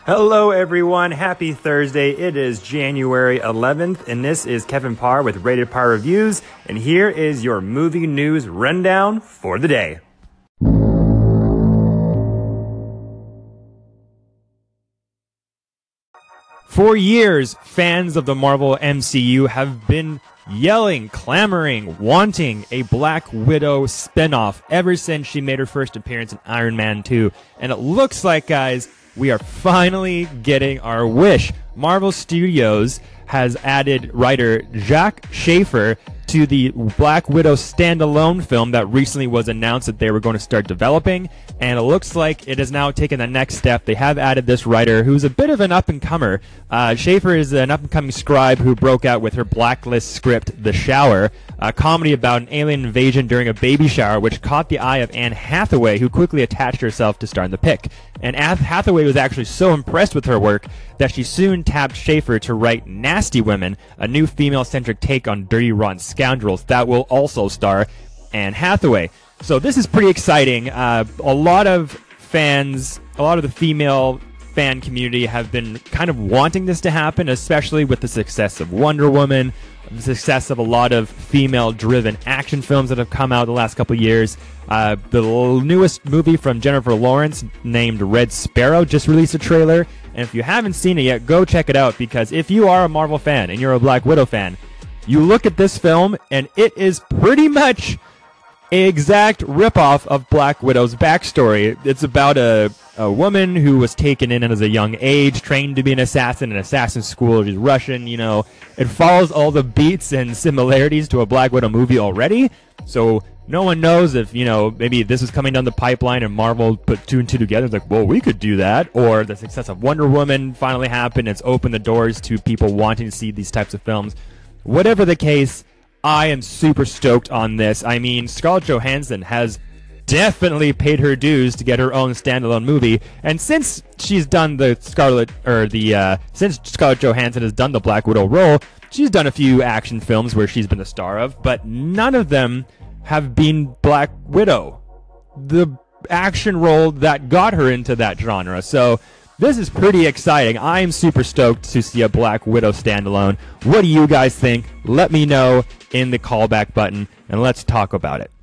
Hello, everyone. Happy Thursday. It is January 11th, and this is Kevin Parr with Rated Parr Reviews, and here is your movie news rundown for the day. For years, fans of the Marvel MCU have been yelling, clamoring, wanting a Black Widow spinoff ever since she made her first appearance in Iron Man 2. And it looks like, guys, we are finally getting our wish. Marvel Studios has added writer Jac Schaeffer to the Black Widow standalone film that recently was announced that they were going to start developing, and it looks like it has now taken the next step. They have added this writer who's a bit of an up-and-comer. Schaeffer is an up-and-coming scribe who broke out with her Blacklist script, The Shower, a comedy about an alien invasion during a baby shower, which caught the eye of Anne Hathaway, who quickly attached herself to star in the pick. And Anne Hathaway was actually so impressed with her work that she soon tapped Schaeffer to write Nasty Women, a new female-centric take on Dirty Rotten Scoundrels that will also star Anne Hathaway. So this is pretty exciting. A lot of fans, a lot of the female fan community have been kind of wanting this to happen, especially with the success of Wonder Woman, the success of a lot of female-driven action films that have come out the last couple of years. The newest movie from Jennifer Lawrence named Red Sparrow just released a trailer, and if you haven't seen it yet, go check it out, because if you are a Marvel fan and you're a Black Widow fan, you look at this film and it is pretty much an exact ripoff of Black Widow's backstory. It's about a woman who was taken in as a young age, trained to be an assassin in assassin school. She's Russian, you know. It follows all the beats and similarities to a Black Widow movie already. So no one knows if, you know, maybe this is coming down the pipeline and Marvel put two and two together. It's like, well, we could do that. Or the success of Wonder Woman finally happened. It's opened the doors to people wanting to see these types of films. Whatever the case, I am super stoked on this. I mean, Scarlett Johansson has definitely paid her dues to get her own standalone movie, and since she's done since Scarlett Johansson has done the Black Widow role, she's done a few action films where she's been the star of, but none of them have been Black Widow, the action role that got her into that genre. So this is pretty exciting. I'm super stoked to see a Black Widow standalone. What do you guys think? Let me know in the callback button, and let's talk about it.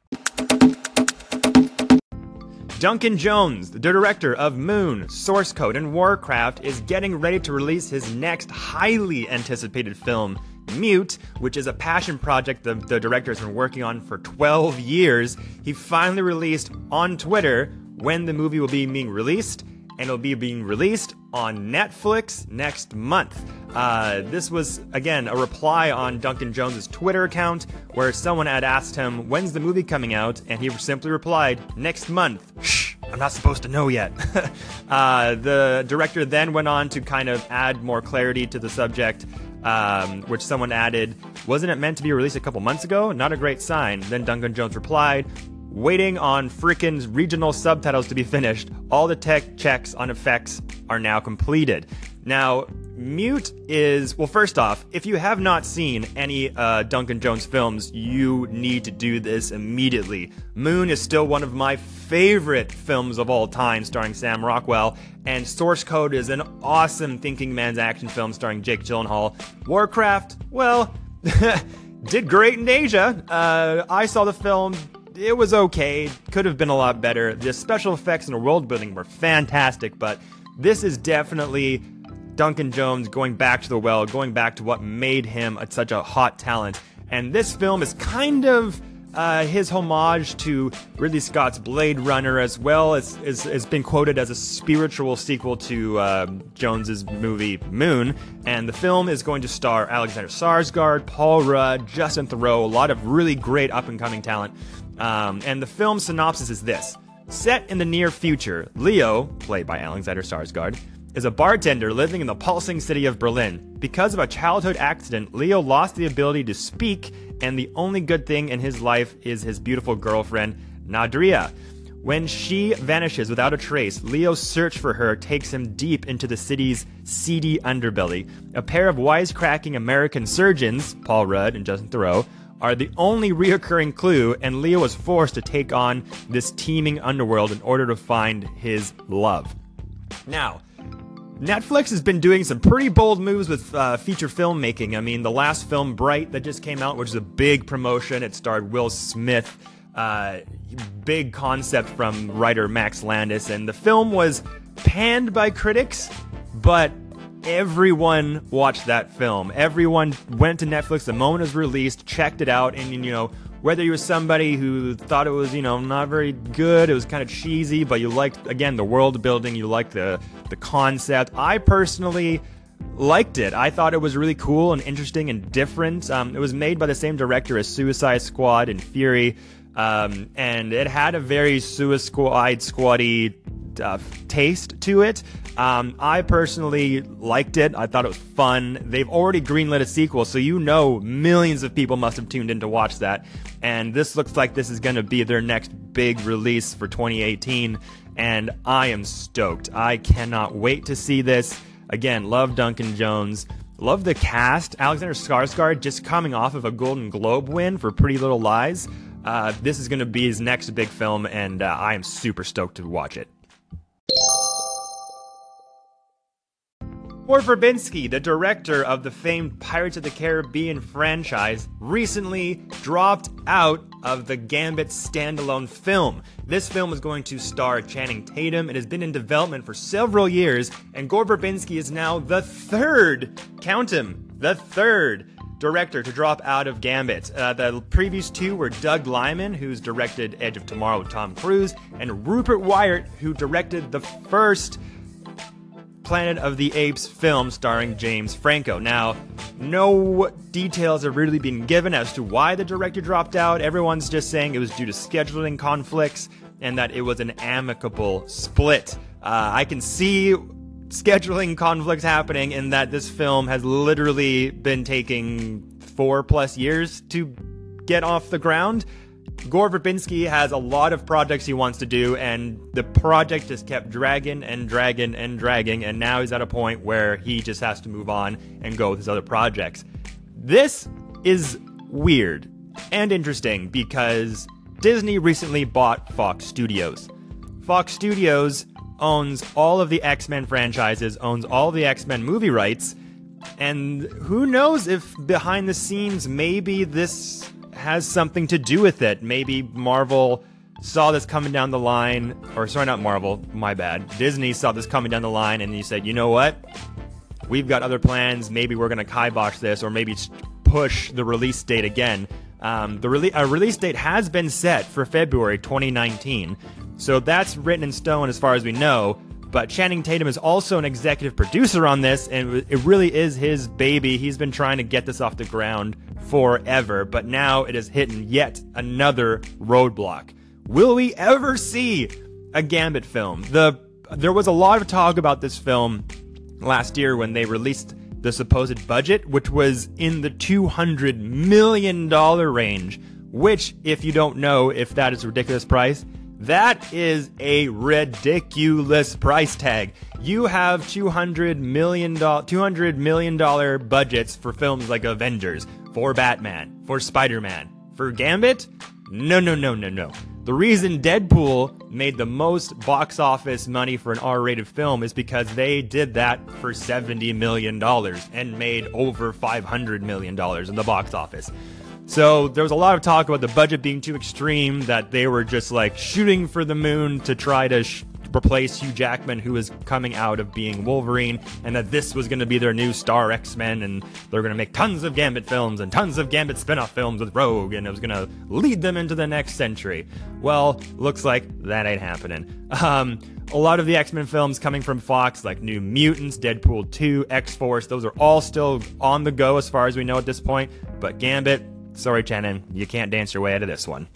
Duncan Jones, the director of Moon, Source Code, and Warcraft, is getting ready to release his next highly anticipated film, Mute, which is a passion project the director has been working on for 12 years. He finally released on Twitter when the movie will be being released, and it'll be being released on Netflix next month. This was, again, a reply on Duncan Jones' Twitter account where someone had asked him, when's the movie coming out? And he simply replied, next month. Shh, I'm not supposed to know yet. The director then went on to kind of add more clarity to the subject, which someone added, wasn't it meant to be released a couple months ago? Not a great sign. Then Duncan Jones replied, waiting on frickin' regional subtitles to be finished. All the tech checks on effects are now completed. Now, Mute is, well, first off, if you have not seen any Duncan Jones films, you need to do this immediately. Moon is still one of my favorite films of all time, starring Sam Rockwell, and Source Code is an awesome thinking man's action film starring Jake Gyllenhaal. Warcraft, well, did great in Asia. I saw the film. It was okay, could have been a lot better. The special effects and the world building were fantastic, but this is definitely Duncan Jones going back to the well, going back to what made him such a hot talent. And this film is kind of his homage to Ridley Scott's Blade Runner, as well as has been quoted as a spiritual sequel to Jones's movie Moon. And the film is going to star Alexander Skarsgård, Paul Rudd, Justin Theroux, a lot of really great up-and-coming talent. And the film synopsis is this. Set in the near future, Leo, played by Alexander Skarsgård, is a bartender living in the pulsing city of Berlin. Because of a childhood accident, Leo lost the ability to speak, and the only good thing in his life is his beautiful girlfriend, Nadria. When she vanishes without a trace, Leo's search for her takes him deep into the city's seedy underbelly. A pair of wisecracking American surgeons, Paul Rudd and Justin Theroux, are the only reoccurring clue, and Leo is forced to take on this teeming underworld in order to find his love. Now, Netflix has been doing some pretty bold moves with feature filmmaking. I mean, the last film, Bright, that just came out, which is a big promotion. It starred Will Smith, big concept from writer Max Landis, and the film was panned by critics, but everyone watched that film. Everyone went to Netflix the moment it was released, checked it out, and, you know, whether you were somebody who thought it was, you know, not very good, it was kind of cheesy, but you liked, again, the world building, you liked the concept. I personally liked it. I thought it was really cool and interesting and different. It was made by the same director as Suicide Squad and Fury, and it had a very Suicide Squad-y taste to it. I personally liked it. I thought it was fun. They've already greenlit a sequel, so you know millions of people must have tuned in to watch that. And this looks like this is going to be their next big release for 2018, and I am stoked. I cannot wait to see this. Again, love Duncan Jones. Love the cast. Alexander Skarsgård just coming off of a Golden Globe win for Pretty Little Lies. This is going to be his next big film, and I am super stoked to watch it. Gore Verbinski, the director of the famed Pirates of the Caribbean franchise, recently dropped out of the Gambit standalone film. This film is going to star Channing Tatum. It has been in development for several years, and Gore Verbinski is now the third, count him, the third director to drop out of Gambit. The previous two were Doug Liman, who's directed Edge of Tomorrow with Tom Cruise, and Rupert Wyatt, who directed the first Planet of the Apes film starring James Franco. Now, no details have really been given as to why the director dropped out. Everyone's just saying it was due to scheduling conflicts and that it was an amicable split. I can see scheduling conflicts happening in that this film has literally been taking 4+ years to get off the ground. Gore Verbinski has a lot of projects he wants to do, and the project just kept dragging and dragging and dragging, and now he's at a point where he just has to move on and go with his other projects. This is weird and interesting because Disney recently bought Fox Studios. Fox Studios owns all of the X-Men franchises, owns all the X-Men movie rights, and who knows if behind the scenes maybe this has something to do with it. Maybe Marvel saw this coming down the line, or sorry, not Marvel, my bad. Disney saw this coming down the line and he said, you know what? We've got other plans. Maybe we're going to kibosh this, or maybe push the release date again. A release date has been set for February 2019. So that's written in stone as far as we know. But Channing Tatum is also an executive producer on this, and it really is his baby. He's been trying to get this off the ground forever, but now it has hit yet another roadblock. Will we ever see a Gambit film? There was a lot of talk about this film last year when they released the supposed budget, which was in the $200 million range, which, if you don't know if that is a ridiculous price, that is a ridiculous price tag. You have $200 million budgets for films like Avengers, for Batman, for Spider-Man. For Gambit? No. The reason Deadpool made the most box office money for an R-rated film is because they did that for $70 million and made over $500 million in the box office. So there was a lot of talk about the budget being too extreme, that they were just like shooting for the moon to try to replace Hugh Jackman, who is coming out of being Wolverine, and that this was going to be their new star X-Men, and they're going to make tons of Gambit films and tons of Gambit spin-off films with Rogue, and it was going to lead them into the next century. Well, looks like that ain't happening. A lot of the X-Men films coming from Fox, like New Mutants, Deadpool 2, X-Force, those are all still on the go as far as we know at this point, but Gambit, sorry, Channing, you can't dance your way out of this one.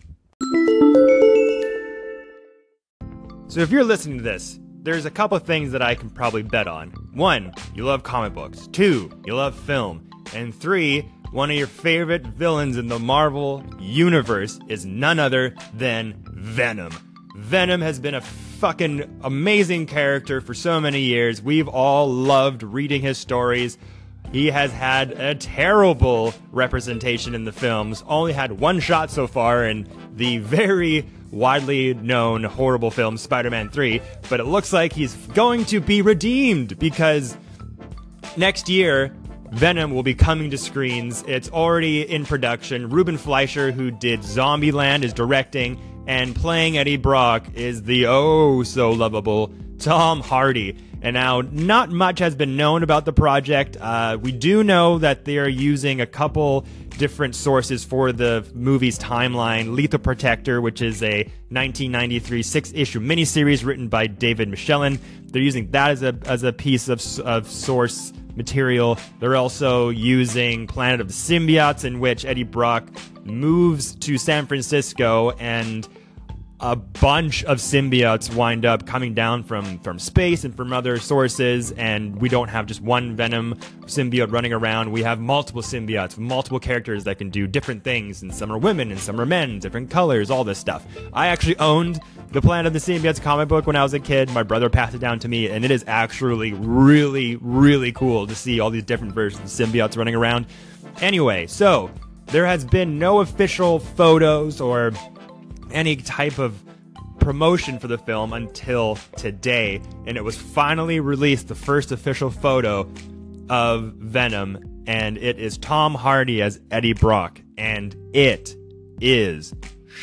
So if you're listening to this, there's a couple of things that I can probably bet on. 1, you love comic books. 2, you love film. And 3, one of your favorite villains in the Marvel universe is none other than Venom. Venom has been a fucking amazing character for so many years. We've all loved reading his stories. he has had a terrible representation in the films. Only had one shot so far in the very widely known horrible film Spider-Man 3, but it looks like he's going to be redeemed because next year Venom will be coming to screens. It's already in production. Ruben Fleischer, who did Zombieland, is directing, and playing Eddie Brock is the oh-so-lovable Tom Hardy. And now, not much has been known about the project. We do know that they are using a couple different sources for the movie's timeline. Lethal Protector, which is a 1993 6-issue miniseries written by David Michelin. They're using that as a piece of source material. They're also using Planet of the Symbiotes, in which Eddie Brock moves to San Francisco and a bunch of symbiotes wind up coming down from space and from other sources, and we don't have just one Venom symbiote running around. We have multiple symbiotes, multiple characters that can do different things, and some are women and some are men, different colors, all this stuff. I actually owned the Planet of the Symbiotes comic book when I was a kid. My brother passed it down to me, and it is actually really, really cool to see all these different versions of symbiotes running around. Anyway, so there has been no official photos or any type of promotion for the film until today, and it was finally released, the first official photo of Venom, and it is Tom Hardy as Eddie Brock, and it is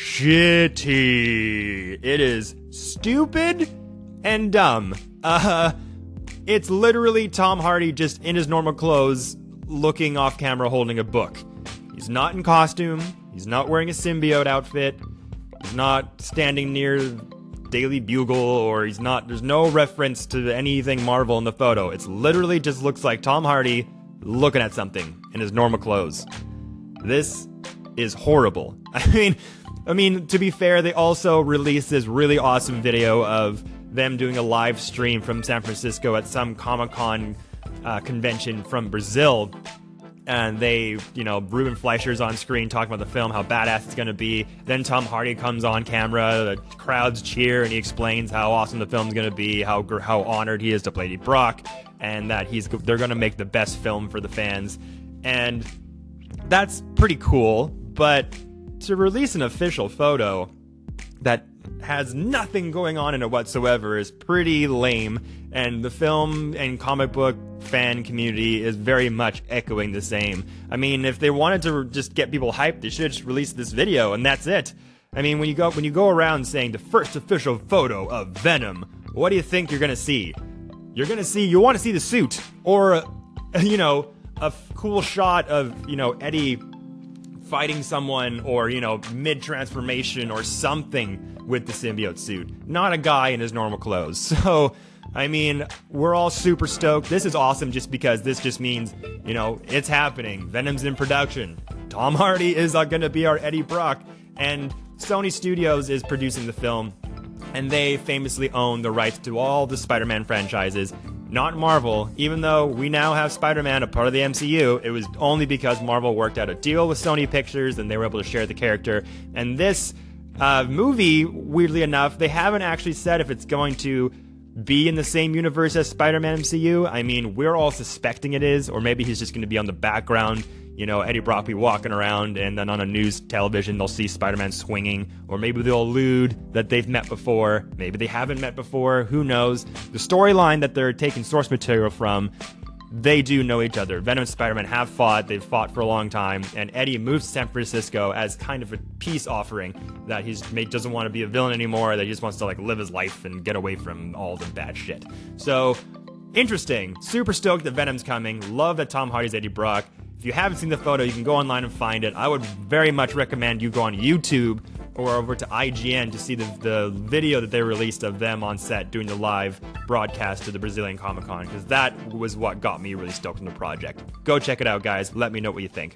shitty. It is stupid and dumb. It's literally Tom Hardy just in his normal clothes, looking off camera holding a book. He's not in costume, he's not wearing a symbiote outfit, he's not standing near Daily Bugle, or there's no reference to anything Marvel in the photo. It's literally just looks like Tom Hardy looking at something in his normal clothes. This is horrible. I mean, to be fair, they also released this really awesome video of them doing a live stream from San Francisco at some Comic-Con convention from Brazil. And Ruben Fleischer's on screen talking about the film, how badass it's going to be. Then Tom Hardy comes on camera, the crowds cheer, and he explains how awesome the film's going to be, how honored he is to play Eddie Brock, and that they're going to make the best film for the fans. And that's pretty cool, but to release an official photo that has nothing going on in it whatsoever is pretty lame, and the film and comic book fan community is very much echoing the same. I mean, if they wanted to just get people hyped, they should just release this video and that's it. I mean, when you go around saying the first official photo of Venom, what do you think you're gonna see? You want to see the suit, or a cool shot of Eddie fighting someone, or mid-transformation or something with the symbiote suit, not a guy in his normal clothes. So I mean, we're all super stoked. This is awesome just because this just means, it's happening. Venom's in production. Tom Hardy is going to be our Eddie Brock, and Sony Studios is producing the film, and they famously own the rights to all the Spider-Man franchises. Not Marvel. Even though we now have Spider-Man, a part of the MCU, it was only because Marvel worked out a deal with Sony Pictures and they were able to share the character. And this movie, weirdly enough, they haven't actually said if it's going to be in the same universe as Spider-Man MCU. I mean, we're all suspecting it is, or maybe he's just going to be on the background. Eddie Brock be walking around, and then on a news television they'll see Spider-Man swinging, or maybe they'll allude that they've met before. Maybe they haven't met before. Who knows? The storyline that they're taking source material from, they do know each other. Venom and Spider-Man have fought. They've fought for a long time, and Eddie moves to San Francisco as kind of a peace offering, that he doesn't want to be a villain anymore, that he just wants to live his life and get away from all the bad shit. So, interesting. Super stoked that Venom's coming. Love that Tom Hardy's Eddie Brock. If you haven't seen the photo, you can go online and find it. I would very much recommend you go on YouTube or over to IGN to see the video that they released of them on set doing the live broadcast to the Brazilian Comic-Con, because that was what got me really stoked on the project. Go check it out, guys. Let me know what you think.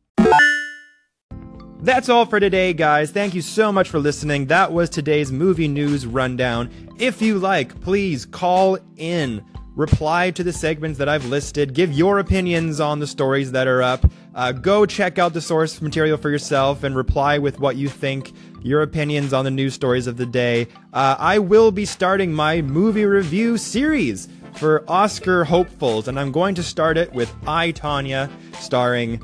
That's all for today, guys. Thank you so much for listening. That was today's movie news rundown. If you like, please call in. Reply to the segments that I've listed. Give your opinions on the stories that are up. Go check out the source material for yourself and reply with what you think, your opinions on the news stories of the day. I will be starting my movie review series for Oscar hopefuls, and I'm going to start it with I, Tonya, starring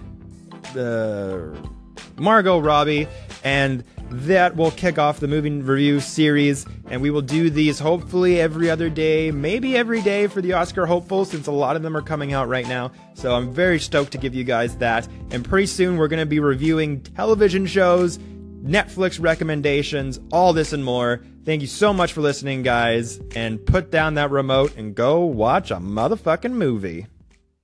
Margot Robbie, and that will kick off the movie review series, and we will do these hopefully every other day, maybe every day for the Oscar hopefuls, since a lot of them are coming out right now. So I'm very stoked to give you guys that, and pretty soon we're going to be reviewing television shows, Netflix recommendations, all this and more. Thank you so much for listening, guys, and put down that remote and go watch a motherfucking movie.